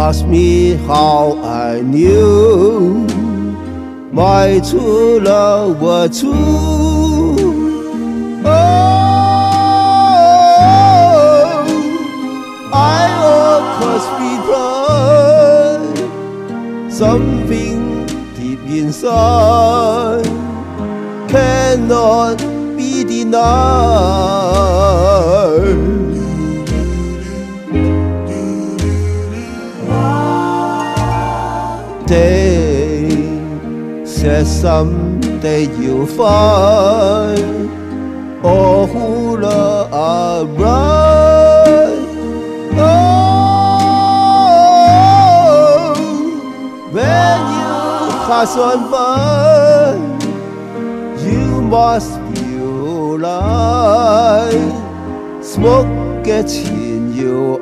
ask me how I knew my true love was true. Oh, I of course replied, something deep inside cannot be denied. They said someday you'll find all who love are right. Oh, when you pass on by, you must realize smoke gets in your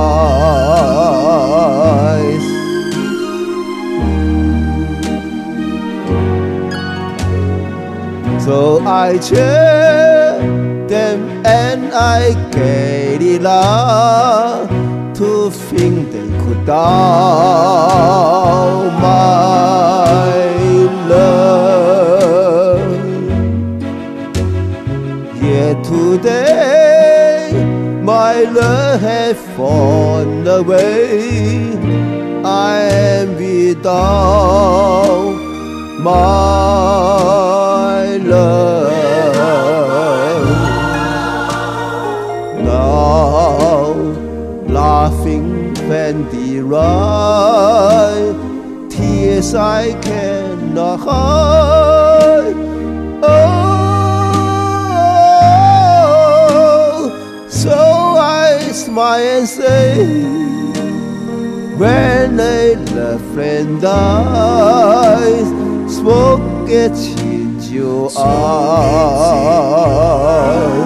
eyes. So I checked them and I gave it up to think they could down my love. Yet today my love has fallen away. I am without my love. Now laughing when deride, tears I cannot hide. Oh, so I smile and say, when a loved friend dies, smoke gets in your eyes.